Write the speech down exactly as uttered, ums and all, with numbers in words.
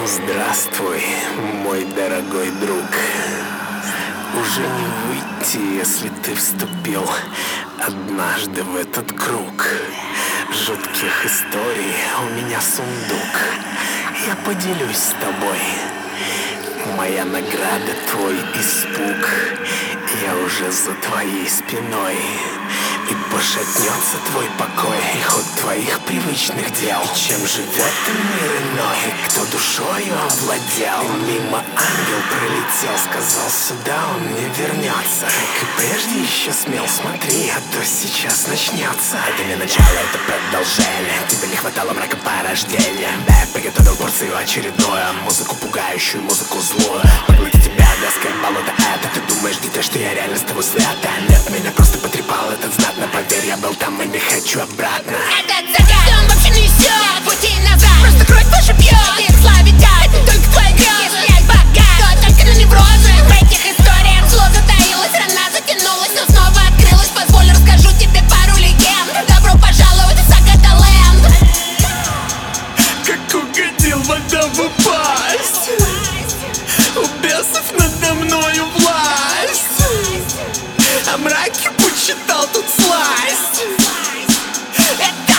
Здравствуй, мой дорогой друг. Уже не выйти, если ты вступил однажды в этот круг жутких историй. У меня сундук, я поделюсь с тобой. Моя награда — твой испуг. Я уже за твоей спиной, и пошатнется твой покой, и ход твоих привычных дел. И чем живет ты мир иной, кто душою овладел. И мимо ангел пролетел, сказал, сюда он не вернется. Как и прежде еще смел, смотри, а то сейчас начнется. Это не начало, это продолжение. Тебе не хватало мрака порождения. Да, я приготовил порцию очередную, музыку пугающую, музыку злую. Поглотить тебя вязкое болото, это ты думаешь, дитя, что я реально с тобой свято? Нет, меня просто потрепал этот знатно. Поверь, я был там и не хочу обратно. Этот закат, он вообще несет пути назад. Просто кровь ваша пьет, их славитят. Это только твои грезы, я богат. То только на неврозы. В этих историях зло затаилось, рана затянулась, но снова открылась. Позволь, расскажу тебе пару легенд. Добро пожаловать в Сагаталенд. Как угодил в адову пасть, у бесов надо мною власть, а мраки почитал тут сласть. Это